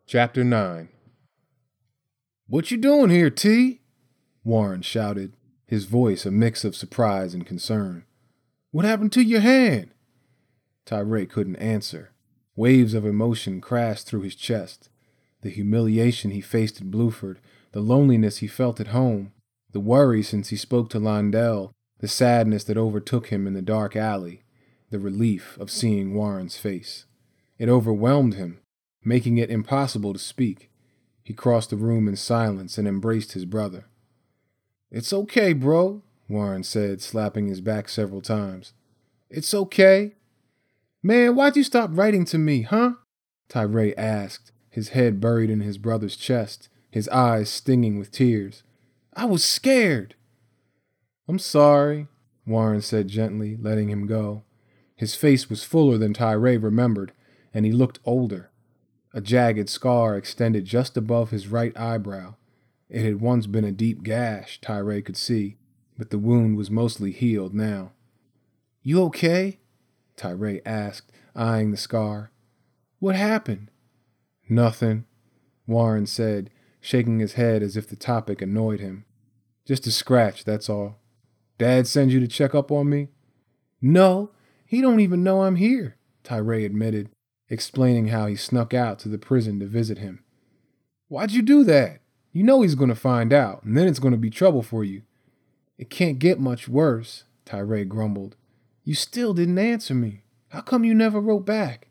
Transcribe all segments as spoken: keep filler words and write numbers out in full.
Chapter nine. "What you doing here, T?" Warren shouted, his voice a mix of surprise and concern. "What happened to your hand?" Tyree couldn't answer. Waves of emotion crashed through his chest. The humiliation he faced at Bluford, the loneliness he felt at home, the worry since he spoke to Londell, the sadness that overtook him in the dark alley, the relief of seeing Warren's face. It overwhelmed him, making it impossible to speak. He crossed the room in silence and embraced his brother. "It's okay, bro," Warren said, slapping his back several times. "It's okay." "Man, why'd you stop writing to me, huh?" Tyree asked, his head buried in his brother's chest, his eyes stinging with tears. "I was scared." "I'm sorry," Warren said gently, letting him go. His face was fuller than Tyree remembered, and he looked older. A jagged scar extended just above his right eyebrow. It had once been a deep gash, Tyree could see, but the wound was mostly healed now. "You okay?" Tyree asked, eyeing the scar. "What happened?" "Nothing," Warren said, shaking his head as if the topic annoyed him. "Just a scratch, that's all. Dad send you to check up on me?" "No, he don't even know I'm here," Tyree admitted, explaining how he snuck out to the prison to visit him. "Why'd you do that? You know he's going to find out, and then it's going to be trouble for you." "It can't get much worse," Tyree grumbled. "You still didn't answer me. How come you never wrote back?"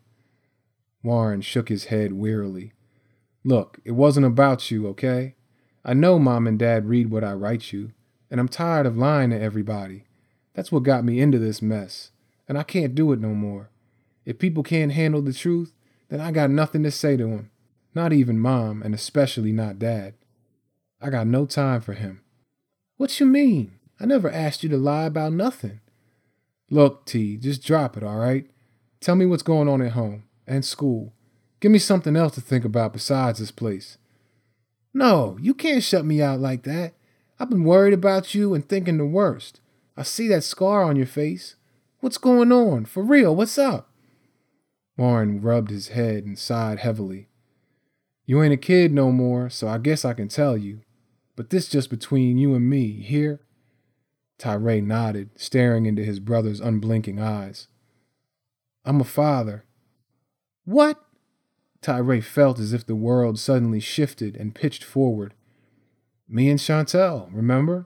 Warren shook his head wearily. "Look, it wasn't about you, okay? I know Mom and Dad read what I write you, and I'm tired of lying to everybody. That's what got me into this mess, and I can't do it no more. If people can't handle the truth, then I got nothing to say to them. Not even Mom, and especially not Dad. I got no time for him." "What you mean? I never asked you to lie about nothing." "Look, T, just drop it, all right? Tell me what's going on at home, and school. Give me something else to think about besides this place." "No, you can't shut me out like that. I've been worried about you and thinking the worst. I see that scar on your face. What's going on? For real, what's up?" Warren rubbed his head and sighed heavily. "You ain't a kid no more, so I guess I can tell you. But this just between you and me, you hear?" Tyree nodded, staring into his brother's unblinking eyes. "I'm a father." "What?" Tyree felt as if the world suddenly shifted and pitched forward. "Me and Chantel, remember?"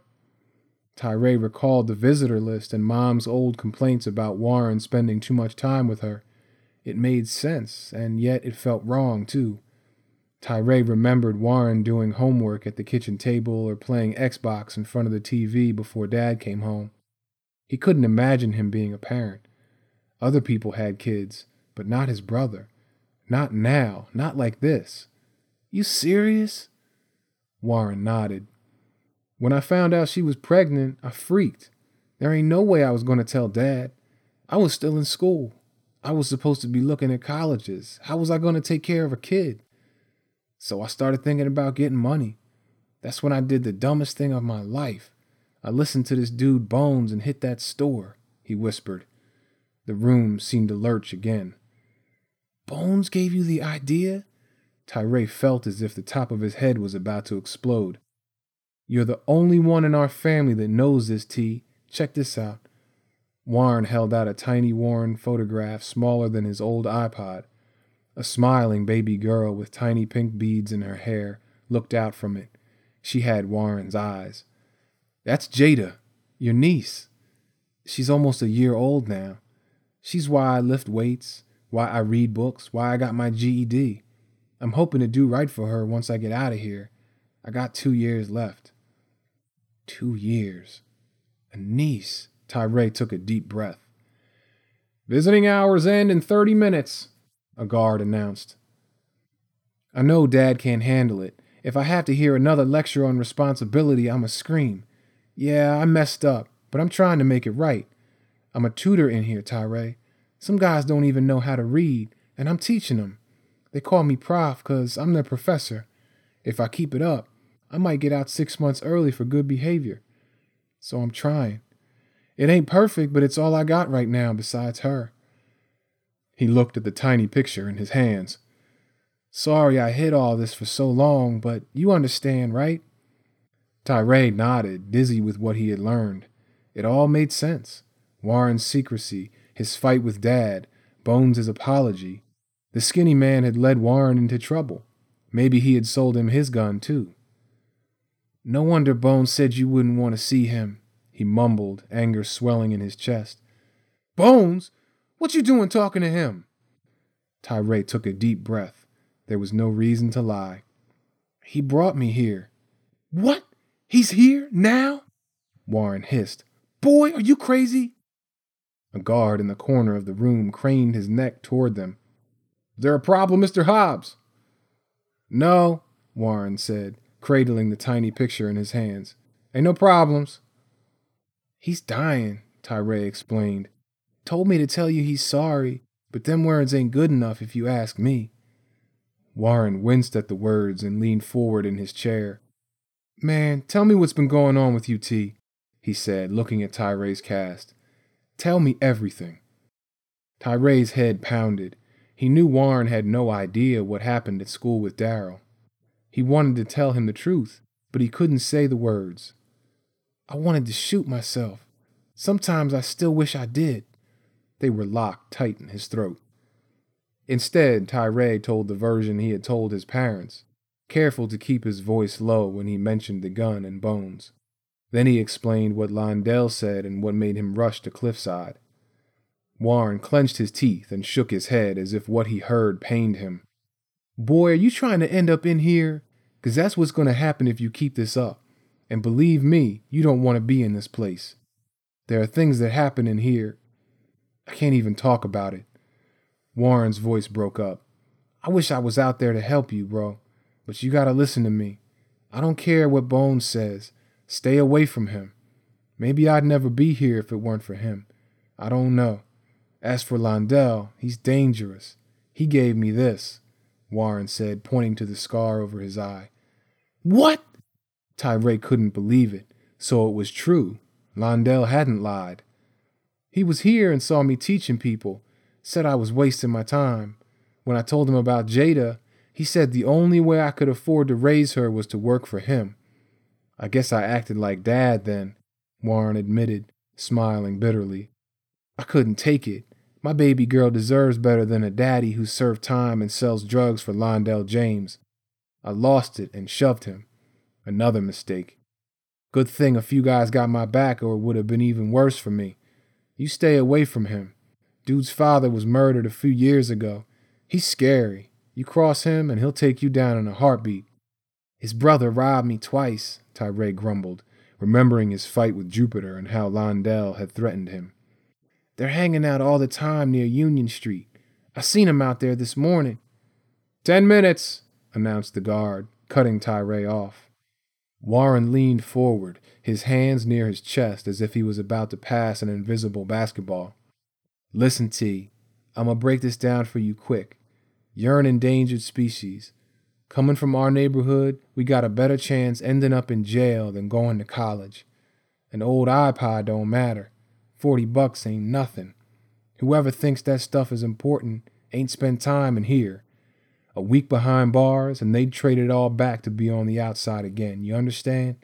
Tyree recalled the visitor list and Mom's old complaints about Warren spending too much time with her. It made sense, and yet it felt wrong, too. Tyree remembered Warren doing homework at the kitchen table or playing Xbox in front of the T V before Dad came home. He couldn't imagine him being a parent. Other people had kids, but not his brother. Not now, not like this. "You serious?" Warren nodded. "When I found out she was pregnant, I freaked. There ain't no way I was going to tell Dad. I was still in school. I was supposed to be looking at colleges. How was I going to take care of a kid? So I started thinking about getting money. That's when I did the dumbest thing of my life. I listened to this dude Bones and hit that store," he whispered. The room seemed to lurch again. "Bones gave you the idea?" Tyree felt as if the top of his head was about to explode. "You're the only one in our family that knows this, T. Check this out." Warren held out a tiny worn photograph smaller than his old iPod. A smiling baby girl with tiny pink beads in her hair looked out from it. She had Warren's eyes. "That's Jada, your niece. She's almost a year old now. She's why I lift weights, why I read books, why I got my G E D. I'm hoping to do right for her once I get out of here. I got two years left." Two years. A niece. Tyree took a deep breath. "Visiting hours end in thirty minutes, a guard announced. "I know Dad can't handle it. If I have to hear another lecture on responsibility, I'ma scream. Yeah, I messed up, but I'm trying to make it right. I'm a tutor in here, Tyree. Some guys don't even know how to read, and I'm teaching them. They call me Prof because I'm their professor. If I keep it up, I might get out six months early for good behavior. So I'm trying. It ain't perfect, but it's all I got right now besides her." He looked at the tiny picture in his hands. Sorry I hid all this for so long, but you understand, right? Tyree nodded, dizzy with what he had learned. It all made sense. Warren's secrecy, his fight with Dad, Bones' apology. The skinny man had led Warren into trouble. Maybe he had sold him his gun, too. No wonder Bones said you wouldn't want to see him, he mumbled, anger swelling in his chest. Bones? What you doing talking to him? Tyree took a deep breath. There was no reason to lie. He brought me here. What? He's here? Now? Warren hissed. Boy, are you crazy? A guard in the corner of the room craned his neck toward them. Is there a problem, Mister Hobbs? No, Warren said, cradling the tiny picture in his hands. Ain't no problems. He's dying, Tyree explained. Told me to tell you he's sorry, but them words ain't good enough if you ask me. Warren winced at the words and leaned forward in his chair. Man, tell me what's been going on with you, T, he said, looking at Tyree's cast. Tell me everything. Tyree's head pounded. He knew Warren had no idea what happened at school with Daryl. He wanted to tell him the truth, but he couldn't say the words. I wanted to shoot myself. Sometimes I still wish I did. They were locked tight in his throat. Instead, Tyree told the version he had told his parents, careful to keep his voice low when he mentioned the gun and Bones. Then he explained what Londell said and what made him rush to Cliffside. Warren clenched his teeth and shook his head as if what he heard pained him. Boy, are you trying to end up in here? 'Cause that's what's going to happen if you keep this up. And believe me, you don't want to be in this place. There are things that happen in here. I can't even talk about it. Warren's voice broke up. I wish I was out there to help you, bro. But you gotta listen to me. I don't care what Bones says. Stay away from him. Maybe I'd never be here if it weren't for him. I don't know. As for Londell, he's dangerous. He gave me this, Warren said, pointing to the scar over his eye. What? Tyree couldn't believe it. So it was true. Londell hadn't lied. He was here and saw me teaching people. Said I was wasting my time. When I told him about Jada, he said the only way I could afford to raise her was to work for him. I guess I acted like Dad then, Warren admitted, smiling bitterly. I couldn't take it. My baby girl deserves better than a daddy who served time and sells drugs for Londell James. I lost it and shoved him. Another mistake. Good thing a few guys got my back or it would have been even worse for me. You stay away from him. Dude's father was murdered a few years ago. He's scary. You cross him and he'll take you down in a heartbeat. His brother robbed me twice, Tyree grumbled, remembering his fight with Jupiter and how Londell had threatened him. They're hanging out all the time near Union Street. I seen him out there this morning. Ten minutes, announced the guard, cutting Tyree off. Warren leaned forward, his hands near his chest as if he was about to pass an invisible basketball. Listen, T, I'ma break this down for you quick. You're an endangered species. Coming from our neighborhood, we got a better chance ending up in jail than going to college. An old iPod don't matter. Forty bucks ain't nothing. Whoever thinks that stuff is important ain't spent time in here. A week behind bars and they'd trade it all back to be on the outside again, you understand?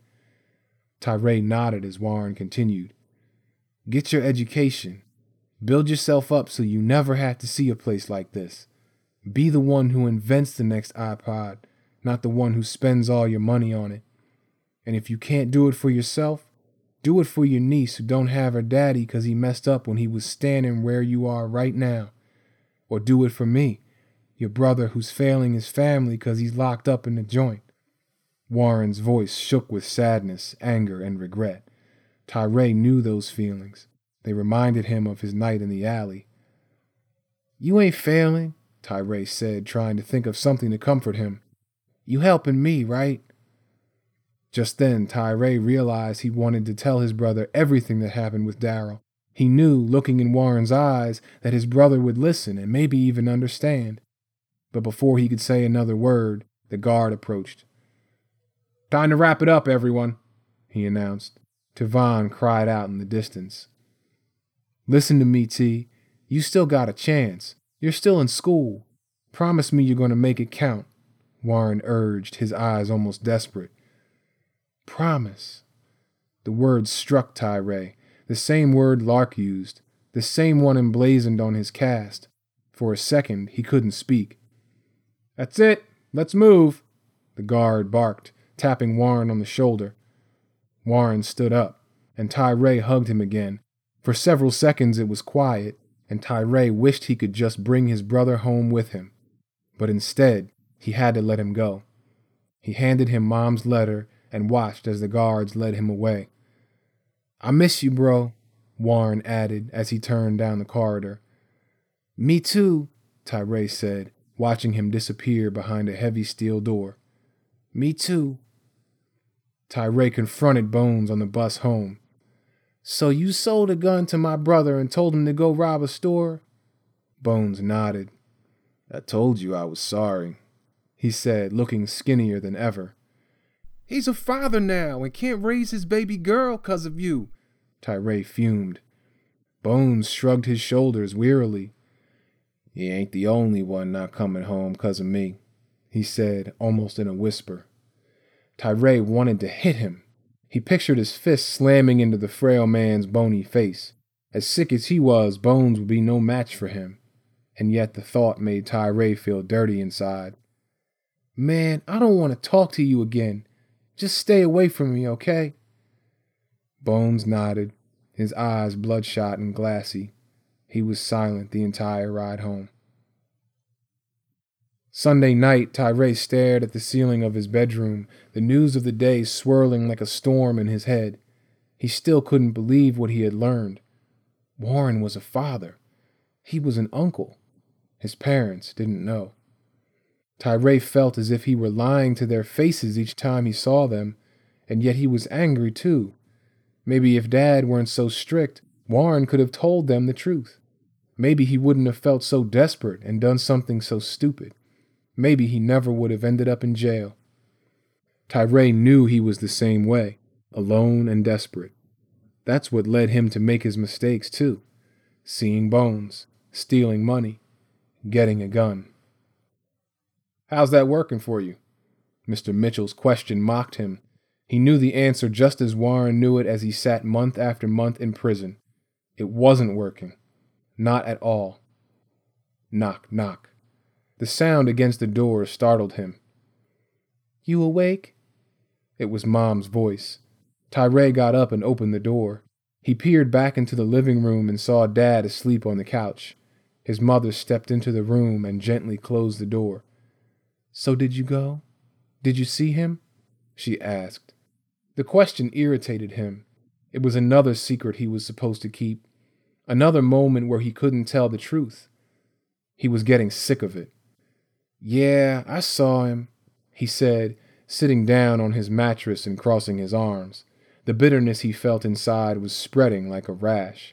Tyree nodded as Warren continued. Get your education. Build yourself up so you never have to see a place like this. Be the one who invents the next iPod, not the one who spends all your money on it. And if you can't do it for yourself, do it for your niece who don't have her daddy because he messed up when he was standing where you are right now. Or do it for me, your brother who's failing his family because he's locked up in the joint. Warren's voice shook with sadness, anger, and regret. Tyree knew those feelings. They reminded him of his night in the alley. You ain't failing, Tyree said, trying to think of something to comfort him. You helping me, right? Just then, Tyree realized he wanted to tell his brother everything that happened with Daryl. He knew, looking in Warren's eyes, that his brother would listen and maybe even understand. But before he could say another word, the guard approached. Time to wrap it up, everyone, he announced. Tavon cried out in the distance. Listen to me, T. You still got a chance. You're still in school. Promise me you're going to make it count. Warren urged, his eyes almost desperate. Promise. The word struck Tyree, the same word Lark used, the same one emblazoned on his cast. For a second, he couldn't speak. That's it. Let's move, the guard barked, tapping Warren on the shoulder. Warren stood up, and Tyree hugged him again. For several seconds it was quiet, and Tyree wished he could just bring his brother home with him. But instead, he had to let him go. He handed him Mom's letter and watched as the guards led him away. I miss you, bro, Warren added as he turned down the corridor. Me too, Tyree said, watching him disappear behind a heavy steel door. Me too. Tyree confronted Bones on the bus home. So you sold a gun to my brother and told him to go rob a store? Bones nodded. I told you I was sorry, he said, looking skinnier than ever. He's a father now and can't raise his baby girl 'cause of you, Tyree fumed. Bones shrugged his shoulders wearily. He ain't the only one not coming home 'cause of me, he said, almost in a whisper. Tyree wanted to hit him. He pictured his fist slamming into the frail man's bony face. As sick as he was, Bones would be no match for him. And yet the thought made Tyree feel dirty inside. Man, I don't want to talk to you again. Just stay away from me, okay? Bones nodded, his eyes bloodshot and glassy. He was silent the entire ride home. Sunday night, Tyree stared at the ceiling of his bedroom, the news of the day swirling like a storm in his head. He still couldn't believe what he had learned. Warren was a father. He was an uncle. His parents didn't know. Tyree felt as if he were lying to their faces each time he saw them, and yet he was angry too. Maybe if Dad weren't so strict, Warren could have told them the truth. Maybe he wouldn't have felt so desperate and done something so stupid. Maybe he never would have ended up in jail. Tyree knew he was the same way, alone and desperate. That's what led him to make his mistakes too. Seeing Bones, stealing money, getting a gun. How's that working for you? Mister Mitchell's question mocked him. He knew the answer just as Warren knew it as he sat month after month in prison. It wasn't working. Not at all. Knock, knock. The sound against the door startled him. You awake? It was Mom's voice. Tyree got up and opened the door. He peered back into the living room and saw Dad asleep on the couch. His mother stepped into the room and gently closed the door. So did you go? Did you see him? She asked. The question irritated him. It was another secret he was supposed to keep. Another moment where he couldn't tell the truth. He was getting sick of it. Yeah, I saw him, he said, sitting down on his mattress and crossing his arms. The bitterness he felt inside was spreading like a rash.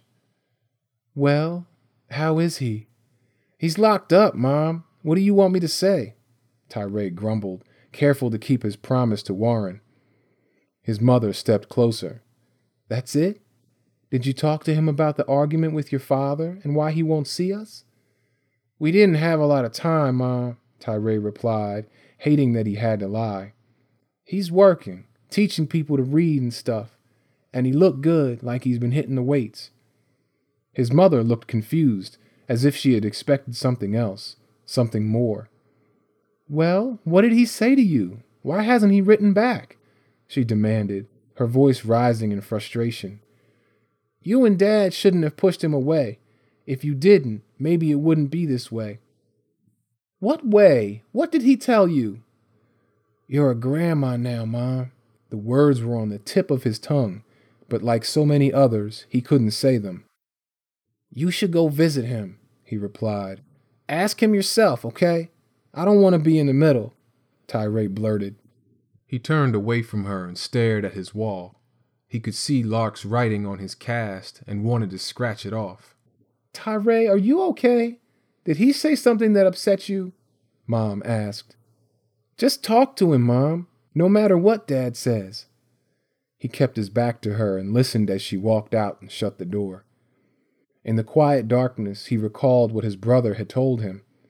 Well, how is he? He's locked up, Mom. What do you want me to say? Tyree grumbled, careful to keep his promise to Warren. His mother stepped closer. That's it? Did you talk to him about the argument with your father and why he won't see us? We didn't have a lot of time, Mom, Tyree replied, hating that he had to lie. He's working, teaching people to read and stuff, and he looked good, like he's been hitting the weights. His mother looked confused, as if she had expected something else, something more. Well, what did he say to you? Why hasn't he written back? She demanded, her voice rising in frustration. You and Dad shouldn't have pushed him away. If you didn't, maybe it wouldn't be this way. What way? What did he tell you? You're a grandma now, Mom. The words were on the tip of his tongue, but like so many others, he couldn't say them. You should go visit him, he replied. Ask him yourself, okay? I don't want to be in the middle, Tyree blurted. He turned away from her and stared at his wall. He could see Lark's writing on his cast and wanted to scratch it off. Tyree, are you okay? Did he say something that upset you? Mom asked. Just talk to him, Mom, no matter what Dad says. He kept his back to her and listened as she walked out and shut the door. In the quiet darkness, he recalled what his brother had told him.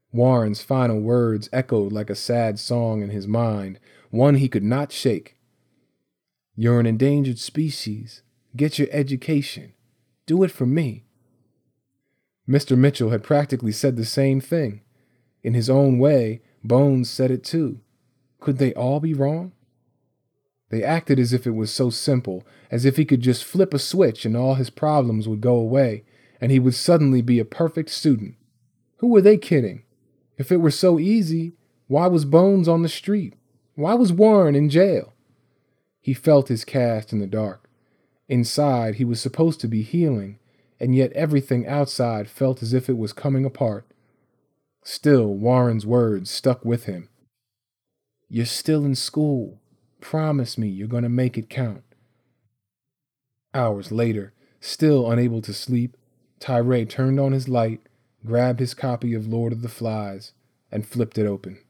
Warren's final words echoed like a sad song in his mind, one he could not shake. You're an endangered species. Get your education. Do it for me. Mister Mitchell had practically said the same thing. In his own way, Bones said it too. Could they all be wrong? They acted as if it was so simple, as if he could just flip a switch and all his problems would go away, and he would suddenly be a perfect student. Who were they kidding? If it were so easy, why was Bones on the street? Why was Warren in jail? He felt his cast in the dark. Inside, he was supposed to be healing, and yet everything outside felt as if it was coming apart. Still, Warren's words stuck with him. You're still in school. Promise me you're going to make it count. Hours later, still unable to sleep, Tyree turned on his light, grabbed his copy of Lord of the Flies, and flipped it open.